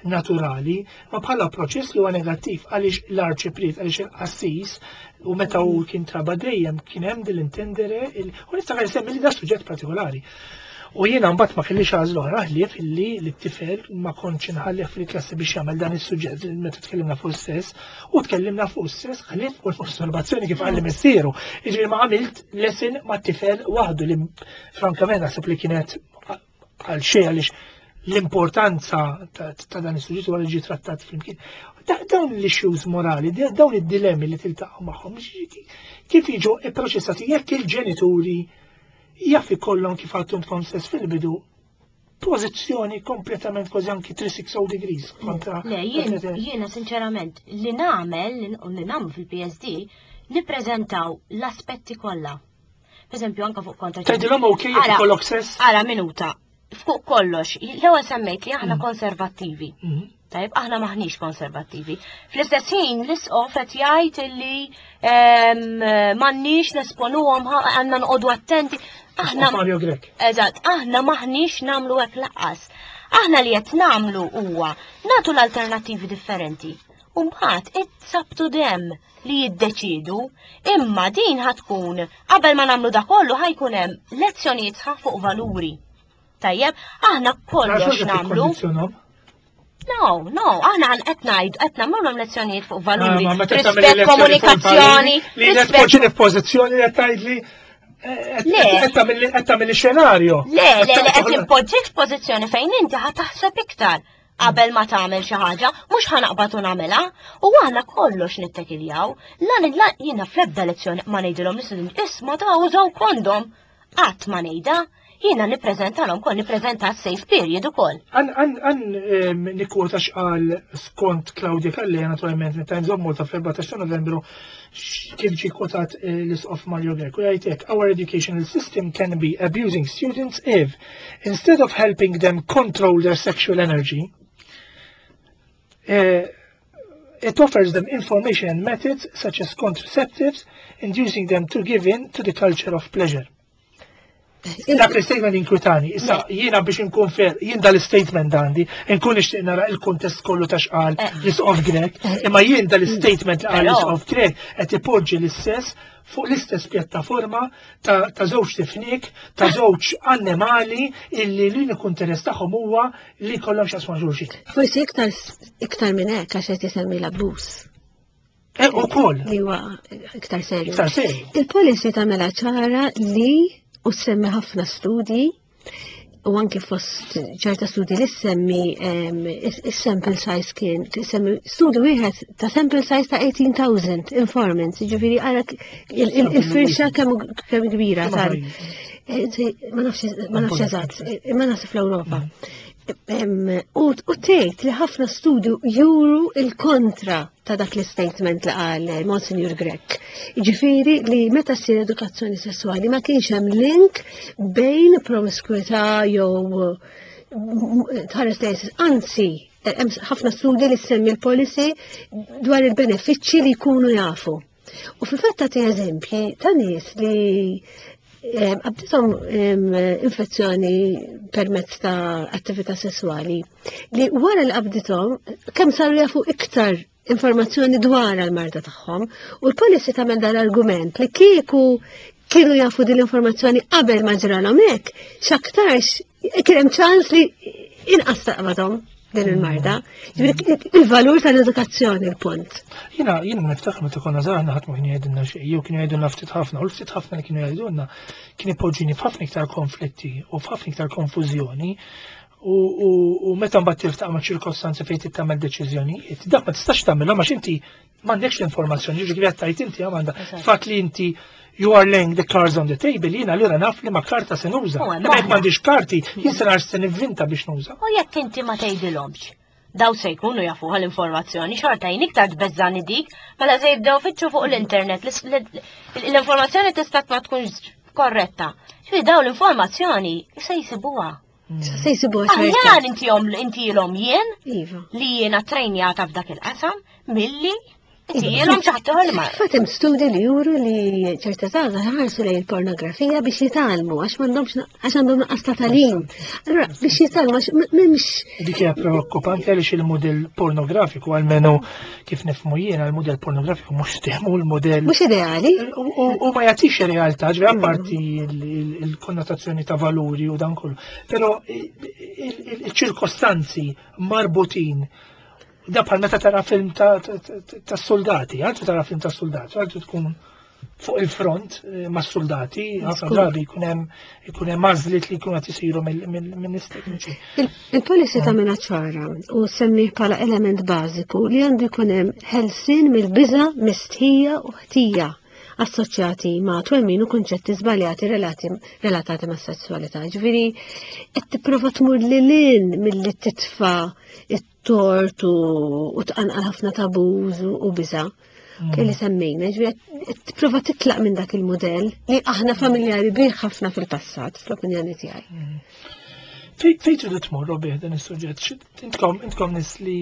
A: naturali, ma bħala proċess li huwa negattiv għaliex l-arċipriet, għaliex il-qassis u meta hu kien traba dejjem kien hemm dil-intendere u niftakar semmi li da suġġett partikolari. U jiena mbagħad ma kellix għażla oħra ħlief illi l-tifel ma kontx inħallih fil-klassi biex jagħmel dan is-suġġett meta tkellimna fuq stess u tkellimna fuq stess ħlief fuq il-masturbazzjoni kif għallim issieru. Jiġri ma għamilt lesson mat-tifel waħdu li frankament naħseb li kienet għal xejn għaliex l-importanza ta' dan is-suġġett huwa li ġie trattat flimkien. Dawn l-issues morali, dawn id-dilemmi li tiltaqgħu magħhom, kif jiġu ipproċessati jekk il-ġenituri jaf ikollhom kif għadtum konsess fil-bidu pożizzjoni kompletament kważi anki 360 degrees kontra.
C: Le, jiena sinċerament li nagħmel fil-PSD nippreżentaw l-aspetti kollha. Pereżempju anke fuq kontra.
A: Tgħidilhom okej jekk ikollok sess.
C: Ara minuta. Fuq kollox, l-ewwel semmejt li aħna konservattivi. Tajb, aħna maħniex konservattivi. Fl-istess ħin l-isqof qed jgħid li m'għandniex nesponuhom għandna nqogħdu attenti. Aħna
A: Mario Grek.
C: Eżatt, aħna maħniex nagħmlu hekk laqqas. Aħna li qed nagħmlu huwa nagħtu l-alternattivi differenti. U mbagħad it's up to them li jiddeċidu, imma din ħatkun qabel ma nagħmlu da kollu ħajkun hemm lezzjonijiet sħaħ fuq valuri. Tajjeb, aħna kollox nagħmlu. No, aħna qed nagħmlu lezzjonijiet fuq valuri, rispett, komunikazzjoni.
A: Li qed tpoġġi f'pożizzjoni li tgħidli qed tagħmel xenarju.
C: Le, qed impoġġik f'pożizzjoni fejn inti ħataħseb iktar qabel ma tagħmel xi ħaġa, mhux ħanaqbad u nagħmilha, u aħna kollox nittekiljaw. Jiena fl-ebda lezzjoni ma ngħidilhom l-istudenti isma' ta' użaw kondom. Qatt ma ngħidha. Jiena nippreżentalhom kol nippreżenta safe period ukoll.
A: Nikkwota x'qal skont Claudia Kalleja naturalment mit-Times of Malta fl-14 ta' Novembru kif ġie kwotat l-isqof Mario Grek. U jgħidlek our educational system can be abusing students if instead of helping them control their sexual energy it offers them information and methods such as contraceptives inducing them to give in to the culture of pleasure. Dak l-statement inkwitani, issa jiena biex nkun fer, jien dal-statement għandi, nkun nixtieq nara il-kuntest kollu ta' xqal l-isqof Grek, imma jien dal-statement għal l-isqof Grek qed ipoġġi l-istess fuq l-istess pjattaforma ta' żewġ tifnik, ta' żewġ annimali illi l-uniku interess tagħhom huwa li jkollhom x'asma' xulxin.
B: Forsi iktar minn hekk għax qed isemmi l-abbuż.
A: Ukoll.
B: Li huwa iktar serju.
A: Iktar serju.
B: Il-policy tagħmilha ċara li u semmi ħafna studi u anke fost ċerta studi li semmi il-sample size kien, semmi studi wieħed ta' sample size ta' 18,000 informants, ġifiri għara il-firxa kemm kbira tal. Ma nafx eżatt, ma nafx fl-Ewropa. U tgħid li ħafna studju juru il-kontra ta' dak l-statement li qal Monsignor Grek. Ġifieri li meta ssir edukazzjoni sessuali ma kienx hemm link bejn promiskwità jew tħares lejn, anzi hemm ħafna studji li semmi l-policy dwar il-benefiċċji li jkunu jafu. U fil-fatt tagħti eżempji ta' nies li għabditom infezzjoni permezz ta' attività sessuali li wara li għabditom kemm saru jafu iktar informazzjoni dwar għal-marda tagħhom u l-policy tagħmel dan l-argument li kieku kienu jafu din l-informazzjoni qabel ma ġralhom hekk x'aktarx kien hemm ċans li inqas taqbadhom din il-marda. Il-valur tal-edukazzjoni il-punt.
A: Jiena niftakar meta konna żgħar ħadd ma kien jgħidilna xejn, jew kienu jgħidulna ftit ħafna, u l-ftit ħafna li kienu jgħidulna kien ipoġġini f'ħafna iktar konflitti u f'ħafna iktar konfużjoni. U meta mbagħad tirtaq ma' ċirkostanzi fejn tagħmel deċiżjonijiet, dak ma tistax tagħmilhom għax inti m'għandekx l-informazzjoni, jiġifieri qed tgħid inti Amanda, fatt li inti you are laying the cards on the table, jiena allura naf li ma karta se nuża. Imma jekk m'għandix karti, jien se se nivvinta biex nuża.
C: U jekk inti ma tgħidilhomx. Daw se jkunu jafu l-informazzjoni, xorta jien iktar tbeżżani dik, mela se jibdew fitxu fuq l-internet, l-informazzjoni tista' ma tkunx korretta. Xi daw l-informazzjoni se jsibuha.
B: Se jsibuha ċerta.
C: Aħjar inti ilhom jien li jiena trejnjata f'dak il-qasam milli Tilhom xaħtuħol ma.
B: Fatem studi li juru li ċerta zaza ħarsu lej il-pornografija biex jitalmu, għax għandhom nuqqas ta' talim. Allora, biex jitalmu, għax memx.
A: Dik hija preokkupanti għaliex il-modell pornografiku għalmenu kif nifhmu jiena il-modell pornografiku mhux teħmu l-modell.
B: Mhux ideali.
A: U ma jagħtix realtà, ġifieri apparti il-konnotazzjoni ta' valuri u dan kollu. Però il-ċirkostanzi marbutin da bħal meta tara film ta' soldati, għaltu tara film ta' soldati, għaltu tkun fuq il-front ma' soldati, ħafna drabi jkun hemm mażliet li jkunu qed isiru mill-istekniċi.
B: Il-policy tagħmilha ċara u semmih bħala element bażiku li għandu jkun hemm ħelsien mill-biża' mistħija u ħtija assoċjati ma' twemmin u kunċetti żbaljati relatati ma' sessualità. Ġifieri qed tipprova tmur lilin milli titfa' it-tort u tqanqal ħafna tabuż u biża' kelli semmejna. Ġifieri qed tipprova titlaq minn dak il-mudell li aħna familjari bih ħafna fil-passat, fl-opinjoni tiegħi.
A: Fejn tridu tmorru bih dan is-suġġett? Intkom nies li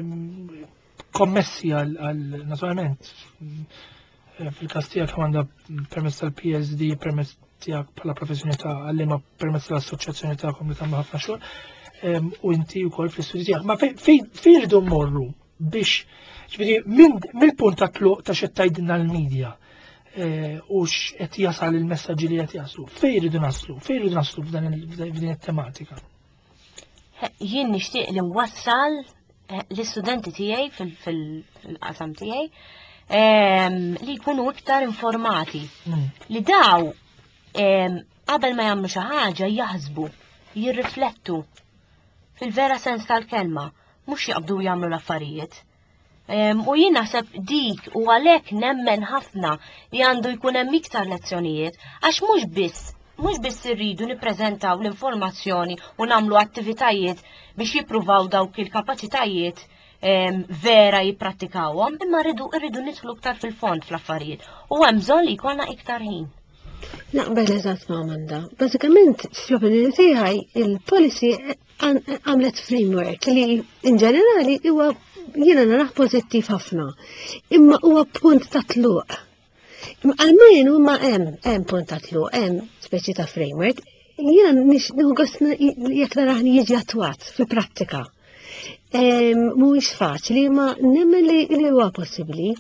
A: kommessi għal naturalment fil-każ tiegħek għandha permezz tal-PSD, permezz tiegħek bħala professjonista għallima permezz tal-assoċjazzjoni tagħkom li tagħmlu ħafna xogħol u inti wkoll fl-istudji tiegħek. Ma fejn irridu mmorru biex ġifieri mill-punt ta' tluq ta' x'qed tgħidilna l-medja u x'qed jasal il-messaġġi li qed jaslu. Fejn irridu naslu? Fejn irridu naslu f'din it-tematika?
C: Jien nixtieq li nwassal l-istudenti tiegħi fil-qasam tiegħi li jkunu iktar informati. Li daw qabel ma jagħmlu xi ħaġa jaħsbu, jirriflettu fil-vera sens tal-kelma, mhux jaqbdu jagħmlu l-affarijiet. U jien naħseb dik u għalhekk nemmen ħafna li għandu jkun hemm iktar lezzjonijiet għax mhux biss irridu nippreżentaw l-informazzjoni u nagħmlu attivitajiet biex jippruvaw dawk il-kapaċitajiet vera jipprattikawhom, imma rridu nidħlu iktar fil-fond fl-affarijiet. U hemm bżonn li jkollna iktar ħin.
B: Naqbel eżatt ma' Amanda. Bażikament fl-opinjoni tiegħi il-policy għamlet framework li in ġenerali huwa jiena naraħ pożittiv ħafna. Imma huwa punt ta' tluq. Għalmejn huma hemm punt ta' tluq, hemm speċi ta' framework. Jiena nieħu gost jekk naraħni jiġi attwat fil-prattika. Mhuwiex faċli, ma nemmen li huwa possibbli.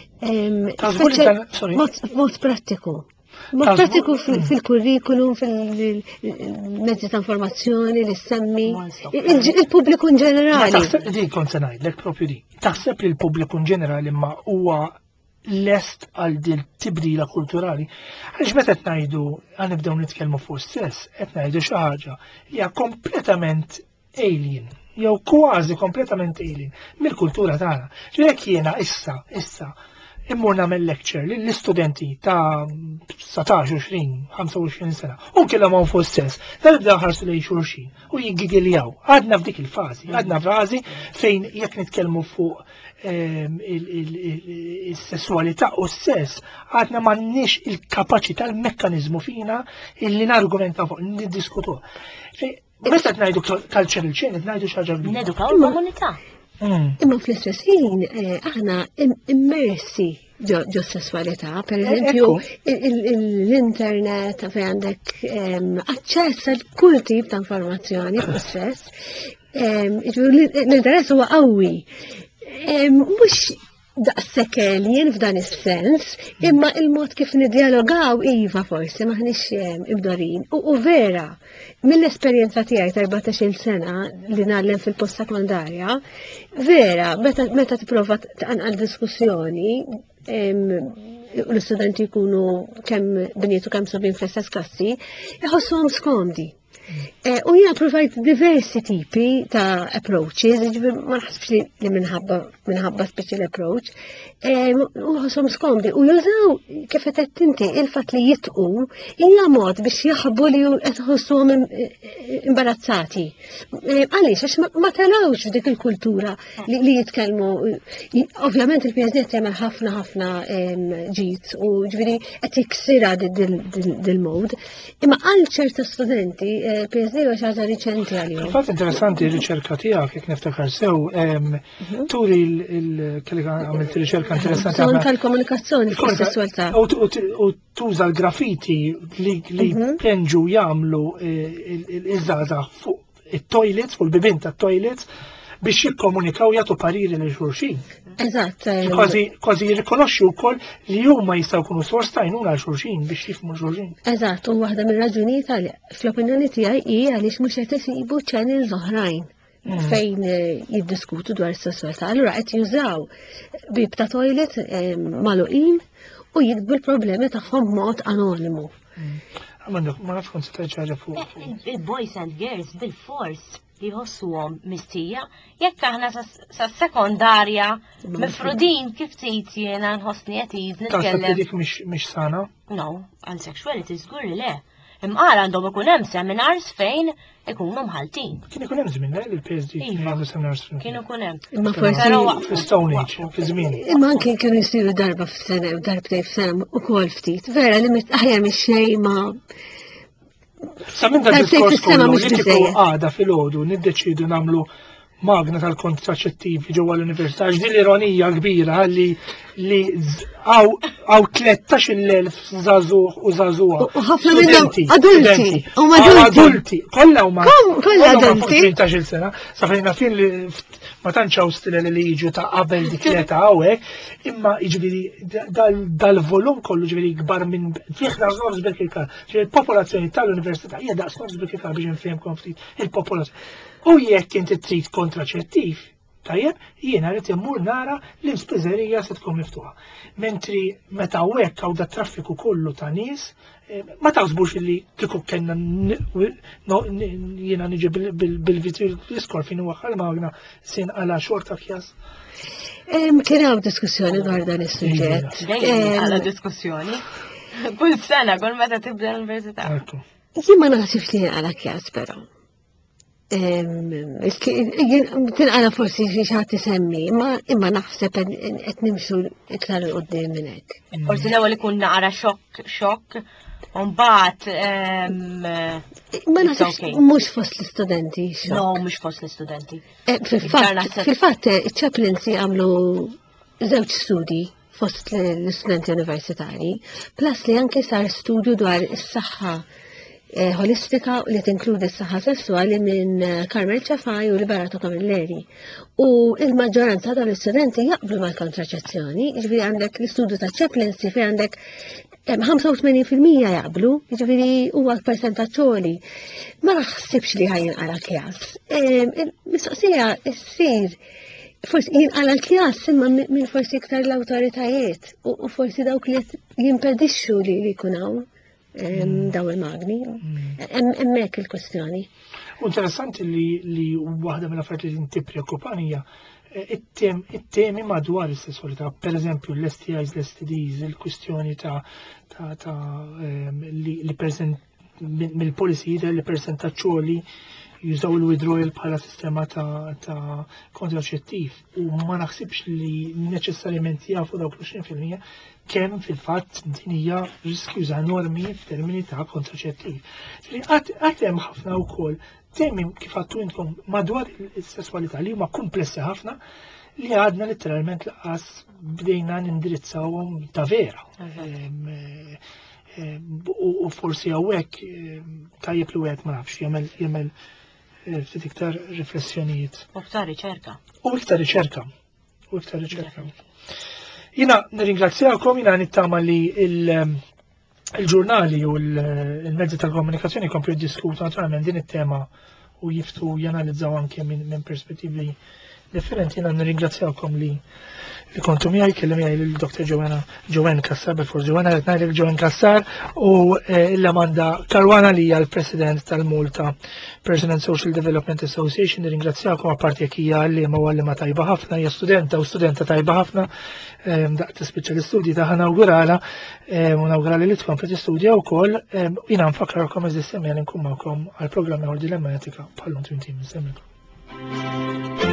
B: Mod prattiku. Mod prattiku fil-kurrikulum, fil-mezzi ta' informazzjoni li semmi, il-pubbliku in ġenerali.
A: Dik kont se ngħidlek propju di. Taħseb li l-pubbliku in ġenerali ma huwa lest għal dil tibdila kulturali. Għaliex meta qed ngħidu nibdew nitkellmu fuq stess, qed ngħidu xi ħaġa li hija kompletament alien. Jew kważi kompletament alien mill-kultura tagħna. Ġifieri jiena issa immur nagħmel lecture lill-istudenti ta' 19, 20, 25 sena u kellhom hawn fuq stess, nibdew ħarsu lejn xulxin u jiggigiljaw. Għadna f'dik il-fażi, għadna f'fażi fejn jekk nitkellmu fuq is-sessualità u s-sess, għadna m'għandniex il-kapaċità l-mekkaniżmu fina illi nargumenta fuq niddiskutu. Meta ngħidu cultural change, ngħidu xi ħaġa kbira.
C: Nedukaw il-komunità.
B: Imma fl-istess ħin aħna immersi ġo sessualità, per eżempju l-internet fejn għandek aċċess għal kull tip ta' informazzjoni fuq sess. L-interess huwa qawwi. Mhux daqshekk alien f'dan is-sens, imma il-mod kif niddialogaw iva forsi maħniex ibdorin. U vera, mill-esperjenza tiegħi ta' 14-il sena li nagħlem fil-post sekondarja, vera, meta tipprova tqanqal diskussjoni l-istudenti jkunu kemm bniet u kemm sobin fl-istess klassi, iħossuhom skomdi. U jiena provajt diversi tipi ta' approaches, ma naħsbx li minħabba special approach, u ħossom skomdi. U jużaw kif qed inti il-fatt li jitqu hija mod biex jaħbu li qed ħossuhom imbarazzati. Għaliex għax ma tarawx f'dik il-kultura li jitkellmu. Ovvjament il-PSD qed jagħmel ħafna ġid u ġifieri qed jiksira dil-mod. Imma għal ċerta studenti PSD u xaġa riċenti għalihom.
A: Fatt interessanti r-riċerka tiegħek jekk niftakar sew, turi kelli għamilt riċerka interessanti.
B: Zon tal-komunikazzjoni fis-sessualità.
A: U tuża l-graffiti li penġu jagħmlu il-żgħażagħ fuq it-toilets, fuq il-bibien tat-toilets biex jikkomunikaw jagħtu pariri lil xulxin.
B: Eżatt.
A: Kważi jirrikonoxxu wkoll li huma jistgħu jkunu sors ta' għajnuna għal xulxin biex jifhmu xulxin.
B: Eżatt, u waħda mir-raġunijiet fl-opinjoni tiegħi hi għaliex mhux qed isibu channels oħrajn fejn jiddiskutu dwar is-sessualità. Allura qed jużaw bib ta' toilet magħluqin u jikbu l-problemi tagħhom b'mod anonimu.
A: Ma nafx kont se tgħid fuq.
C: Il-boys and girls bil-fors jħossuhom mistija, jekk aħna sas-sekondarja mifrudin kif trid jiena nħossni qed nitkellem.
A: Dik mhix sana?
C: No, għal sexuality żgur li le. Imqar għandhom ikun hemm seminars fejn ikunu mħaltin.
A: Kien ikun hemm żmien il-PSD kien jagħmlu seminars fejn.
C: Kien ikun hemm.
B: Imma forsi
A: fl-Stone Age, fi żmien.
B: Imma anke kienu jsiru darba f'sena u darbtej f'sena ukoll ftit. Vera li aħjar mix-xejn ma'
A: Sa minn tal-diskors kollu li kieku għada fil-ħodu niddeċidu namlu magna tal-kontraċettivi ġewwa l-Università. Ġdi l-ironija kbira li għaw 13,000 żagħżugħ u żagħżugħa.
B: U ħafna minnhom adulti. Huma adulti.
A: Kollha huma.
B: Kollha adulti.
A: 18 sena. Sa fejna fin li ma tantx hawn stile li jiġu ta' qabel dik l-età hawnhekk, imma jiġifieri dal-volum kollu ġifieri kbar minn fih daqs bil-kikar. Ġifieri il-popolazzjoni tal-Università hija daqs bil-kikar biex infehmkom ftit il-popolazzjoni. U jekk inti trid kontraċettiv, tajjeb, jiena rrid immur nara l-ispiżerija se tkun miftuħa. Mentri meta hekk hawn dat traffiku kollu ta' nies, ma taħsbux li kieku kellna jiena niġi bil-vitri l-iskor fin waħħal magna sin għala xorta kjas.
B: Kien hawn diskussjoni dwar dan is-suġġett.
C: Għala diskussjoni. Kull sena, kull meta tibda l-università.
B: Jien ma naħsibx li għala kjas però. Tinqala forsi xi ħadd isemmi, imma naħseb qed nimxu iktar il qudiem minn hekk.
C: Forsi l-ewwel ikun naqra xokk, u mbagħad
B: ma naħsibx mhux fost l-istudenti.
C: No, mhux fost l-istudenti.
B: Fil-fatt iċ-chaplains jagħmlu żewġ studji fost l-istudenti universitarji, plus li anke sar studju dwar is-saħħa holistika li tinkludi s-saħħa sessuali minn Carmel Ċafaj u Liberato Camilleri. U il-maġġoranza tal-istudenti jaqblu mal-kontraċezzjoni, ġifieri għandek l-istudju ta' chaplaincy fejn għandek 85% jaqblu, ġifieri huwa persentaġġ għoli. Ma naħsibx li ħajinqala kjas. Mistoqsija ssir forsi jinqala l-kjas imma minn forsi iktar l-awtoritajiet u forsi dawk li jimpedixxu li jkun hawn. Daw il-magni, emmek il-kwestjoni.
A: Interessanti li waħda mill-affarijiet li inti preokkupanija it-temi madwar is-sessualità, per eżempju l-STIs, l-STDs, il-kwistjoni ta' li mill-policy li persentaċċoli jużaw il-withdrawal bħala sistema ta' kontraċettiv u ma naħsibx li neċessarjament jafu dawk l-20% kemm fil-fatt din hija riskjuża enormi f'termini ta' kontraċettiv. Għad hemm ħafna wkoll temi kif għattu intkom madwar is-sesswalità li huma komplessi ħafna li għadna letteralment laqas bdejna nindirizzawhom ta' vera. U forsi hawnhekk tajjeb li wieħed ma nafx jagħmel ftit iktar riflessjonijiet.
C: U iktar riċerka.
A: U iktar riċerka. Jina nirringrazzjakom, jina nittama li il-ġurnali u il-mezzi tal-komunikazzjoni komplu jiddiskutu naturalment din it-tema u jiftu janalizzaw anke minn perspettivi differenti. Jina nirringrazzjakom li kontu miħaj, kellim miħaj l-Dr. Joanne Kassar, bil-for Joanne, għetnajlek Joanne Kassar u l-Amanda Karwana li għal-President tal-Multa Person and Social Development Association. Nirringrazzjakom għaparti jekija li ma għallima tajba ħafna, hija studenta u studenta tajba ħafna, daqt spiċċa l-istudji ta' nawgurala, u nawgurali li tkompli t-istudja u koll, jina nfakrakom eżistem jgħal nkun mawkom għal-programmi għordi l-ematika bħallum twin team.